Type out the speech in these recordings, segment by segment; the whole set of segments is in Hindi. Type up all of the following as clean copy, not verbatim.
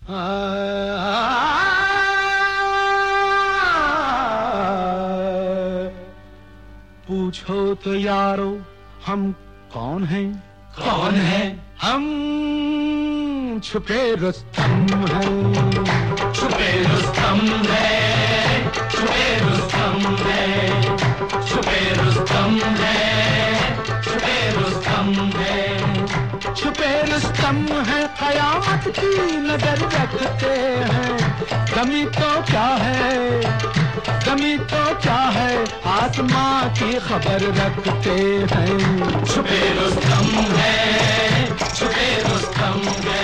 पूछो तो यारो हम कौन हैं? कौन है? हम छुपे रुस्तम हैं। छुपे रुस्तम है, छुपे रुस्तम है, छुपे रुस्तम है, छुपे रुस्तम है। छुपे रुस्तम है, कयामत की नजर रखते हैं। कमी तो क्या है, कमी तो क्या है, आसमां की खबर रखते हैं। छुपे रुस्तम है, छुपे रुस्तम है,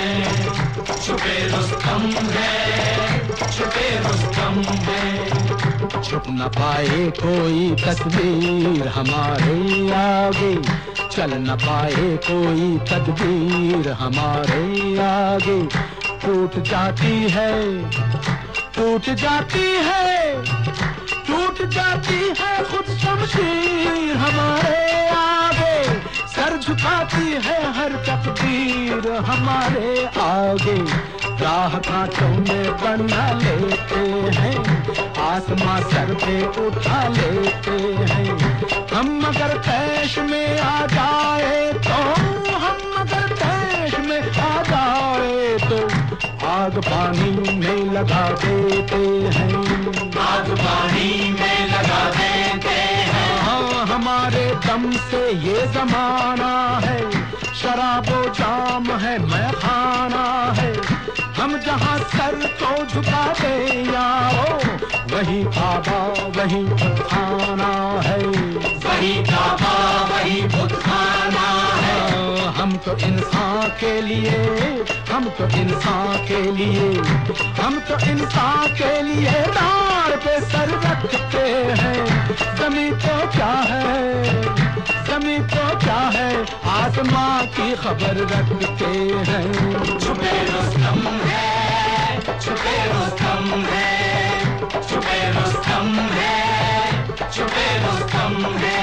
छुपे रुस्तम है, छुपे रुस्तम है। छुप न पाए कोई तस्वीर हमारे आगे, चल न पाए कोई तदबीर हमारे आगे। टूट जाती है, टूट जाती है, टूट जाती है खुद शमशीर हमारे आगे। सर झुकाती है हर तकदीर हमारे आगे। राह कांटों में बना लेते हैं, आसमां सर पे उठा लेते हैं। हम अगर तैश में आ जाए तो, हम अगर तैश में आ जाए तो आग पानी में लगा देते हैं। आग पानी में लगा देते हैं। हाँ, हमारे दम से ये जमाना है, शराबो जाम है, मैखाना है। हम जहाँ सर को झुका दे यारो, वही काबा वही बुतखाना है। वही काबा वही बुतखाना है। हम तो इंसान के लिए, हम तो इंसान के लिए, हम तो इंसान के लिए डार पे सर रखते हैं। ज़मीं तो क्या है, ज़मीं तो क्या है, आसमां की खबर रखते हैं। छुपे रुस्तम है, छुपे रुस्तम है, छुपे रुस्तम है, छुपे रुस्तम है।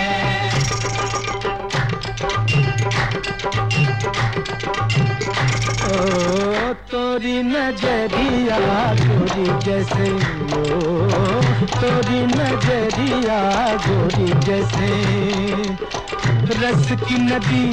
ओ तोरी नजरिया गोरी जैसे, ओ तोरी नजरिया गोरी जैसे, रस की नदी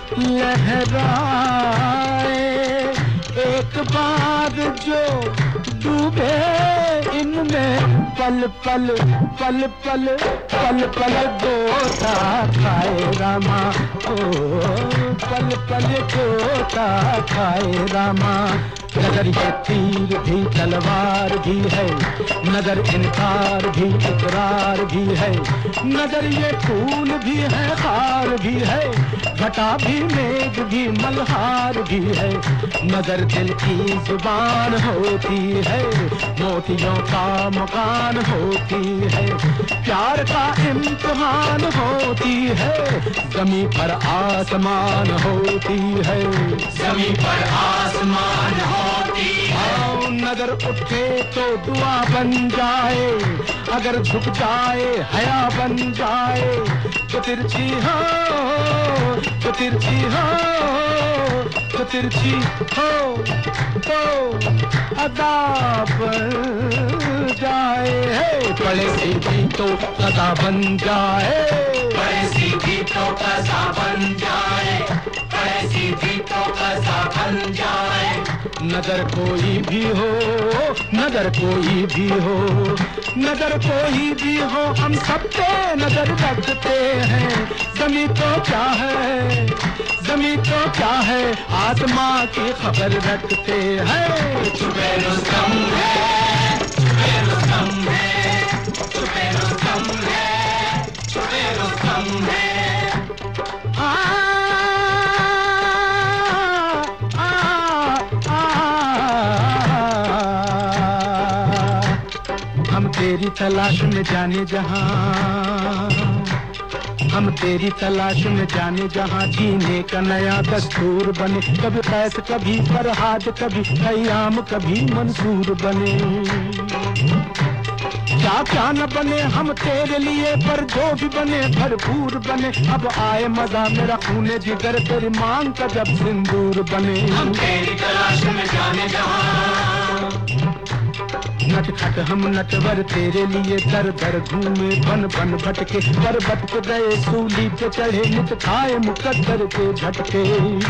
लहराए। एक बार जो डूबे इनमें, पल पल पल पल पल पल गोता खाए रामा। ओ पल पल गोता खाए रामा। नगर ये तीर भी तलवार भी है, नगर इनकार भी इकरार भी है। नगर ये फूल भी है, खार भी है, घटा भी मेघ भी मल्हार भी है। नगर दिल की जुबान होती है, मोतियों का मकान होती है। प्यार का इम्तिहान होती है, ज़मीं पर आसमान होती है। ज़मीं पर आसमान होती है। नगर उठे तो दुआ बन जाए, अगर झुक जाए हया बन जाए। तो तिरछी हो, तो तिरछी हो, तो तिरछी हो तो अदा बन जाए। पड़े सीधी तो कदा बन जाए, पड़े सीधी तो कदा बन जाए, पड़े सीधी तो कदा बन जाए। नगर कोई भी हो, नगर कोई भी हो, नगर कोई भी हो, हम सब पे नजर रखते हैं। ज़मीं तो क्या है, ज़मीं तो क्या है, आसमां की खबर रखते हैं। छुपे रुस्तम है, छुपे रुस्तम है, छुपे रुस्तम है, छुपे रुस्तम है। हम तेरी तलाश में जाने जहां, हम तेरी तलाश में जाने जहां। जीने का नया दस्तूर बने, कभी कैस कभी फरहाद, कभी क़याम कभी मंसूर बने। क्या क्या न बने हम तेरे लिए, पर जो भी बने भरपूर बने। अब आए मजा मेरा खूने जिगर, तेरी मांग का जब सिंदूर बने। हम तेरी तलाश में जाने जहां। नटखट हम नटवर तेरे लिए दर दर घूमे बन बन भटके पर्वत पे गए सूली पे चढ़े नित खाए मुकद्दर के झटके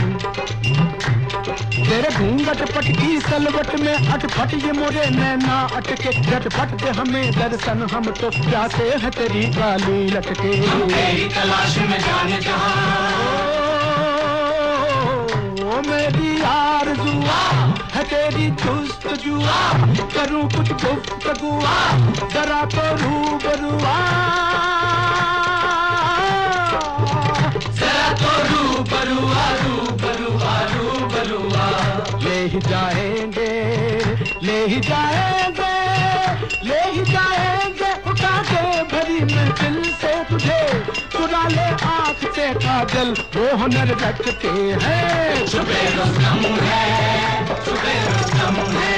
तेरे घूंघट पटकी सलवट में अटपट ये मोरे नैना अटके झटपट दे हमें दर्शन हम तो प्यासे है तेरी काली लटके तेरी तलाश में जाने जहां ओ मेरी आरज़ुआ है तेरी जुस्तजुआ करूं कुछ गुफ्तगुआ जरा तो रूबरुआ जरा तो रूबरुआ रूबरुआ रूबरुआ ले ही जाएंगे ले ही जाएंगे ले ही जाएंगे उठा के भरी महफिल से तुझे चुरा ले आँख से काजल वो हुनर रखते हैं छुपे रुस्तम है छुपे रुस्तम है